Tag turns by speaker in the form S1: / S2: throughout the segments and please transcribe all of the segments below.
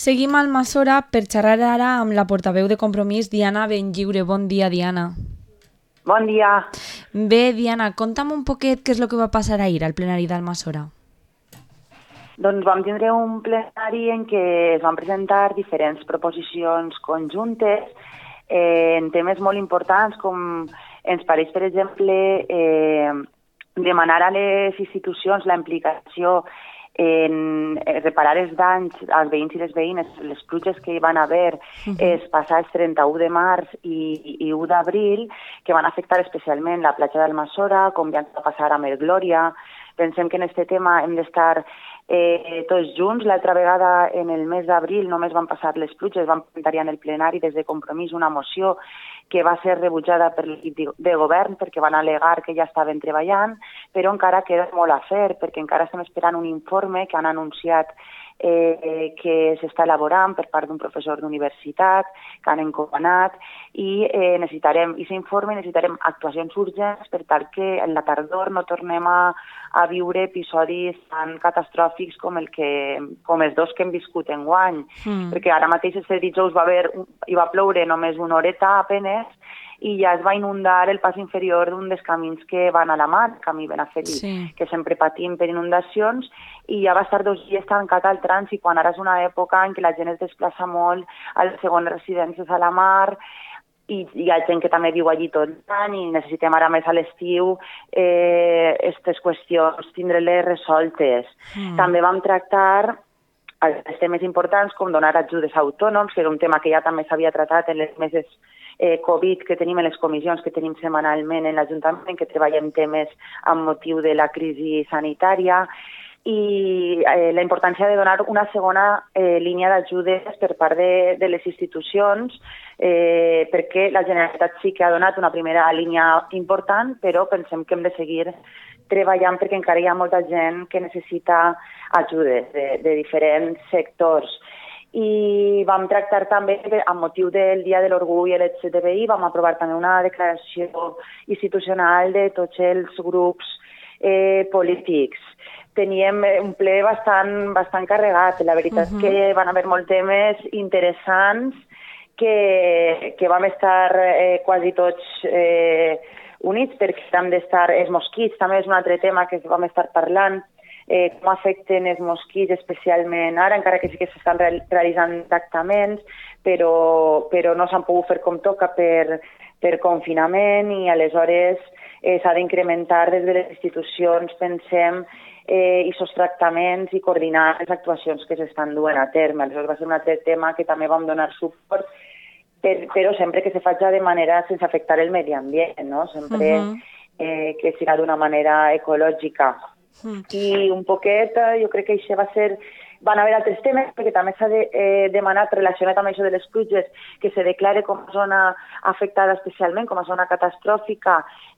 S1: Seguim al Almassora per xerrar ara amb la portaveu de Compromís, Diana Benlliure. Bon dia, Diana.
S2: Bon dia.
S1: Bé, Diana, conta'm un poquet què és el que va passar ahir al plenari d'Almassora.
S2: Doncs vam tindre un plenari en què es van presentar diferents proposicions conjuntes en temes molt importants, com ens pareix, per exemple, demanar a les institucions la implicació en reparar els danys als veïns i les veïnes, les pluges que hi van haver es passats 31 de març i 1 d'abril, que van afectar especialment la platja d'Almassora, com ja va passar amb el Glòria. Pensem que en aquest tema hem d'estar tots junts. L'altra vegada, en el mes d'abril, només van passar les pluges, van presentar en el plenari des de Compromís una moció que va ser rebutjada per l'equip de govern perquè van al·legar que ja estaven treballant, però encara queda molt a fer, perquè encara estem esperant un informe que han anunciat que s'està elaborant per part d'un professor d'universitat, que han encomanat, i necessitarem, i s'informe, necessitarem actuacions urgents per tal que en la tardor no tornem a viure episodis tan catastròfics com els dos que hem viscut enguany, perquè ara mateix este dijous hi va ploure només una horeta apenes, i ja es va inundar el pas inferior d'un dels camins que van a la mar, camí Benafeli, que sempre patim per inundacions, i ja va estar 2 dies tancat al trànsit, quan ara és una època en què la gent es desplaça molt a les segones residències a la mar, i hi ha gent que també viu allí tot l'any i necessitem ara més a l'estiu aquestes qüestions, tindre-les resoltes. També vam tractar els temes importants com donar ajudes a autònoms, que era un tema que ja també s'havia tratat en les meses Covid que tenim en les comissions que tenim setmanalment en l'Ajuntament, que treballem temes amb motiu de la crisi sanitària, i la importància de donar una segona línia d'ajudes per part de les institucions, perquè la Generalitat sí que ha donat una primera línia important, però pensem que hem de seguir treballant perquè encara hi ha molta gent que necessita ajudes de diferents sectors. I vam tractar també, amb motiu del Dia de l'Orgull LGTBI, vam aprovar també una declaració institucional de tots els grups polítics. Teníem un ple bastant carregat. La veritat és que van haver molts temes interessants que vam estar quasi tots units, perquè hem d'estar els mosquits, també és un altre tema que vam estar parlant, com afecten els mosquits especialment ara, encara que sí que s'estan realitzant tractaments, però no s'han pogut fer com toca per confinament, i aleshores s'ha d'incrementar des de les institucions, pensem, i tractaments i coordinar les actuacions que s'estan duent a terme. Aleshores va ser un altre tema que també vam donar suport, però sempre que se faci de manera sense afectar el medi ambient, no? Sempre que siga d'una manera ecològica. I un poquet, jo crec que això va ser... Van haver altres temes, perquè també s'ha demanat, relacionat amb això de les pluges, que se declare com a zona afectada especialment, com a zona catastròfica.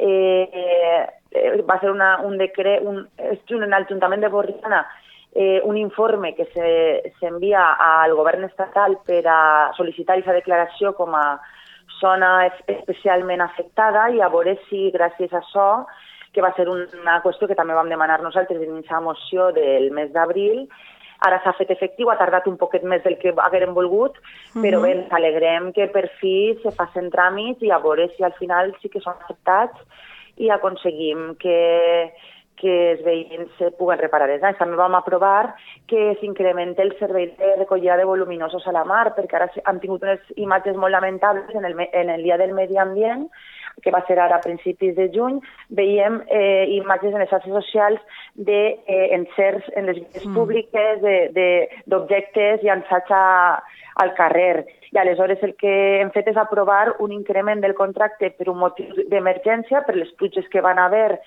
S2: Va ser un decret, en l'Ajuntament de Borriana, un informe que s'envia al govern estatal per a sol·licitar aquesta declaració com a zona especialment afectada, i a veure si gràcies a això, que va ser una qüestió que també vam demanar nosaltres en aquesta moció del mes d'abril, ara s'ha fet efectiu, ha tardat un poquet més del que haguérem volgut, però bé, ens alegrem que per fi se facin tràmits i a veure si al final sí que són acceptats i aconseguim que els veïns puguen reparar els danys. També vam aprovar que s'incrementi el servei de recollida de voluminosos a la mar, perquè ara han tingut unes imatges molt lamentables en el Dia del Medi Ambient, que va ser ara a principis de juny. Veiem imatges en les xarxes socials d'encerts en les vies públiques, d'objectes llançats al carrer. I aleshores el que hem fet és aprovar un increment del contracte per un motiu d'emergència, per les pluges que van haver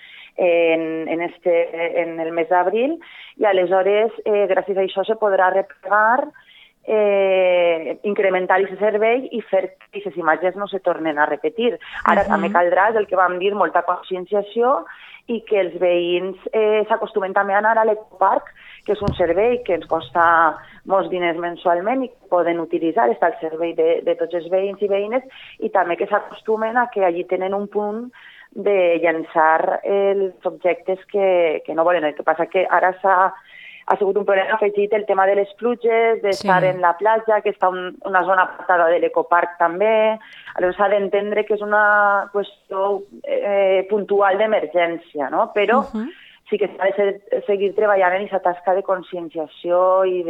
S2: en el mes d'abril, i aleshores gràcies a això se podrà replegar, incrementar aquest servei i fer que aquestes imatges no se tornen a repetir. Ara també caldrà, és el que vam dir, molta conscienciació, i que els veïns s'acostumen també a anar a l'ecoparc, que és un servei que ens costa molts diners mensualment i que poden utilitzar, està al servei de tots els veïns i veïnes, i també que s'acostumen a que allí tenen un punt de llançar els objectes que no volen. El que passa que ara s'ha ha sigut un problema afegit el tema de les pluges, d'estar en la platja, que està una zona apartada de l'ecoparc també. Aleshores s'ha d'entendre que és una qüestió puntual d'emergència, no? Però sí que s'ha de seguir treballant en aquesta tasca de conscienciació i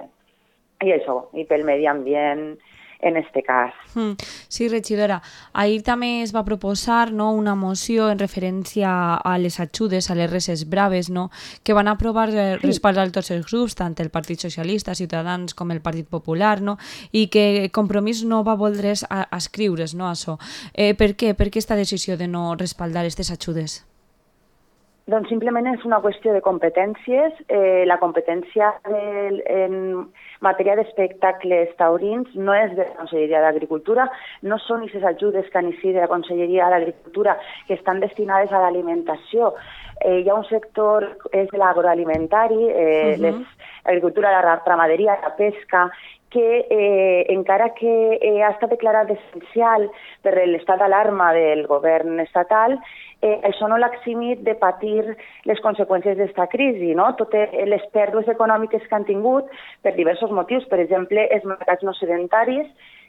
S2: pel medi ambient en este cas.
S1: Sí, regidora. Ahir també es va proposar una moció en referència a les ajudes, a les reses braves, que van aprovar respaldar tots els grups, tant el Partit Socialista, Ciutadans com el Partit Popular, i que Compromís no va voler escriure's això. Per què? Per què aquesta decisió de no respaldar aquestes ajudes?
S2: Doncs simplement és una qüestió de competències. La competència en matèria d'espectacles taurins no és de la Conselleria d'Agricultura, no són aquestes ajudes que han iniciat de la Conselleria d'Agricultura que estan destinades a l'alimentació. Hi ha un sector, és l'agroalimentari, l'agricultura, la ramaderia, la pesca, que encara que ha estat declarat essencial per l'estat d'alarma del govern estatal, això no l'ha eximit de patir les conseqüències d'aquesta crisi, no? Totes les pèrdues econòmiques que han tingut per diversos motius, per exemple, els mercats no sedentaris,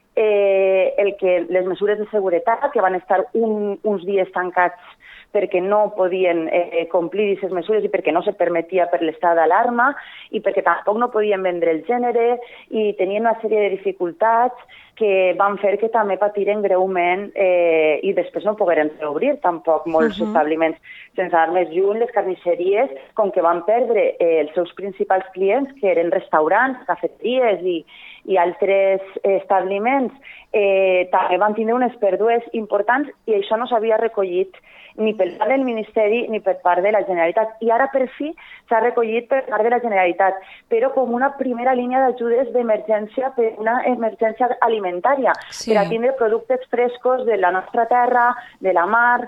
S2: les mesures de seguretat, que van estar uns dies tancats perquè no podien complir aquestes mesures i perquè no se permetia per l'estat d'alarma i perquè tampoc no podien vendre el gènere i tenien una sèrie de dificultats que van fer que també patiren greument i després no pogueren reobrir tampoc molts establiments. Sense anar més lluny, les carnisseries, com que van perdre els seus principals clients, que eren restaurants, cafeteries i altres establiments, també van tindre unes pèrdues importants i això no s'havia recollit ni per part del Ministeri ni per part de la Generalitat. I ara, per fi, s'ha recollit per part de la Generalitat, però com una primera línia d'ajudes d'emergència per una emergència alimentària, per a tindre productes frescos de la nostra terra, de la mar,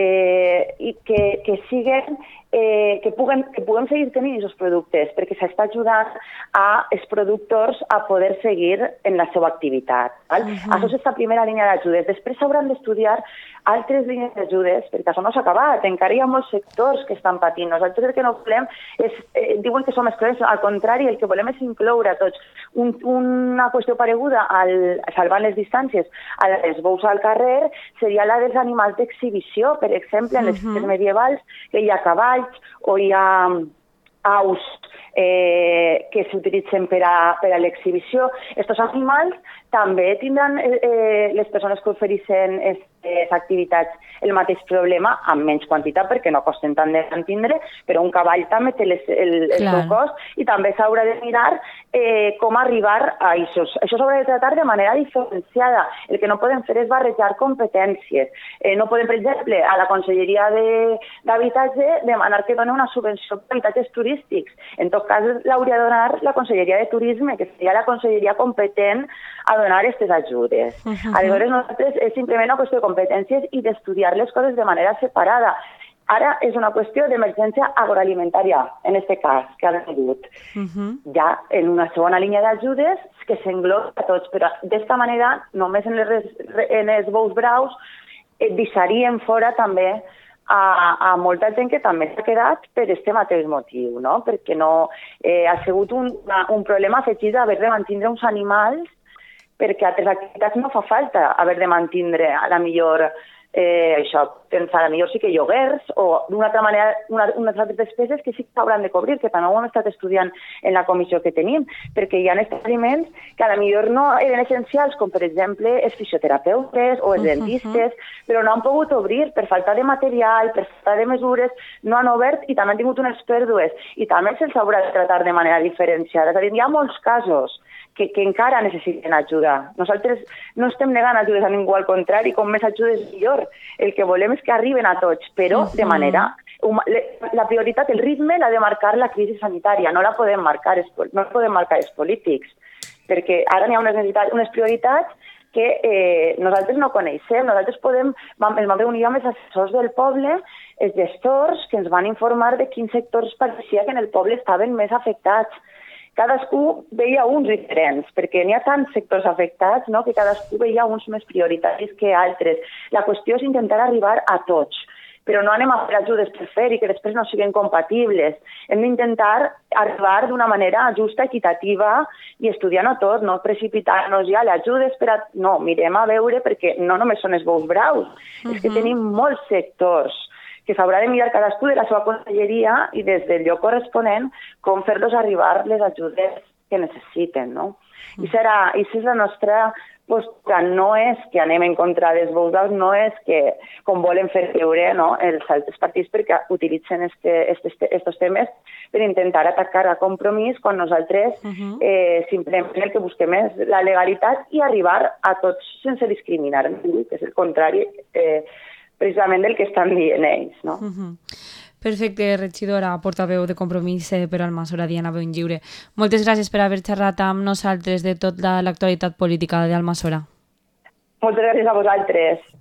S2: i que siguen que puguem seguir tenint aquests productes, perquè s'està ajudant als productors a poder seguir en la seva activitat. Això és la primera línia d'ajudes. Després s'hauran d'estudiar altres línies d'ajudes, perquè això no s'ha acabat. Encara hi ha molts sectors que estan patint. Nosaltres el que no volem és... diuen que som excloents. Al contrari, el que volem és incloure a tots. Una qüestió pareguda, salvant les distàncies, a les bous al carrer, seria la dels animals d'exhibició. Per exemple, en les festes medievals, que hi ha cavalls o hi ha aus que s'utilitzen per a l'exhibició. Estos animals també tindran les persones que ofereixen aquestes activitats el mateix problema, amb menys quantitat, perquè no costen tant de mantindre, però un cavall també té el seu cost i també s'haurà de mirar com arribar a això. Això s'haurà de tratar de manera diferenciada. El que no podem fer és barrejar competències. No podem, per exemple, a la Conselleria d'Habitatge demanar que doni una subvenció per habitatges turístics. En tot cas, l'hauria de donar la Conselleria de Turisme, que seria la conselleria competent a donar aquestes ajudes. Aleshores, nosaltres és simplement una qüestió de competències i d'estudiar les coses de manera separada. Ara és una qüestió d'emergència agroalimentària, en aquest cas, que ha vingut. Ja en una segona línia d'ajudes que s'engloba a tots, però d'esta manera, només en els bous braus, deixaríem fora també a molta gent que també s'ha quedat per aquest mateix motiu, no? Perquè no ha sigut un problema afegit d'haver de mantindre uns animals perquè a altres activitats no fa falta haver de mantindre a la millor això, a la millor sí que lloguers o d'una altra manera unes altres despeses que sí que s'hauran de cobrir, que també ho hem estat estudiant en la comissió que tenim, perquè hi ha establiments que a la millor no eren essencials, com per exemple els fisioterapeutes o els dentistes, però no han pogut obrir per falta de material, per falta de mesures, no han obert i també han tingut unes pèrdues i també se'ls haurà de tratar de manera diferenciada. És a dir, hi ha molts casos que encara necessiten ajuda. Nosaltres no estem negant ajudes a ningú, al contrari, com més ajudes millor. El que volem és que arriben a tots, però de manera... La prioritat, el ritme, l'ha de marcar la crisi sanitària, no la podem marcar els polítics, perquè ara n'hi ha unes prioritats que nosaltres no coneixem. Nosaltres ens vam reunir amb els assessors del poble, els gestors, que ens van informar de quins sectors pareixia que en el poble estaven més afectats. Cadascú veia uns diferents, perquè n'hi ha tants sectors afectats, no?, que cadascú veia uns més prioritaris que altres. La qüestió és intentar arribar a tots. però no anem a fer ajudes per fer i que després no siguin compatibles. Hem d'intentar arribar d'una manera justa, equitativa i estudiant-ho tot, no precipitar-nos ja l'ajudes per a... No, mirem a veure, perquè no només són els bous braus, és que tenim molts sectors que s'haurà de mirar cadascú de la seva conselleria i des del lloc corresponent com fer-los arribar les ajudes que necessiten, no? I això és la nostra postura, no és que anem en contra dels bous braus, no és que, com volen fer veure, no, els altres partits perquè utilitzen estos temes per intentar atacar a compromís quan nosaltres simplement el que busquem és la legalitat i arribar a tots sense discriminar, que és el contrari precisament del que estan dient ells, no?
S1: Perfecte, regidora, portaveu de Compromís per Almassora, Diana Benlliure. Moltes gràcies per haver xerrat amb nosaltres de tota l'actualitat política d'Almassora.
S2: Moltes gràcies a vosaltres.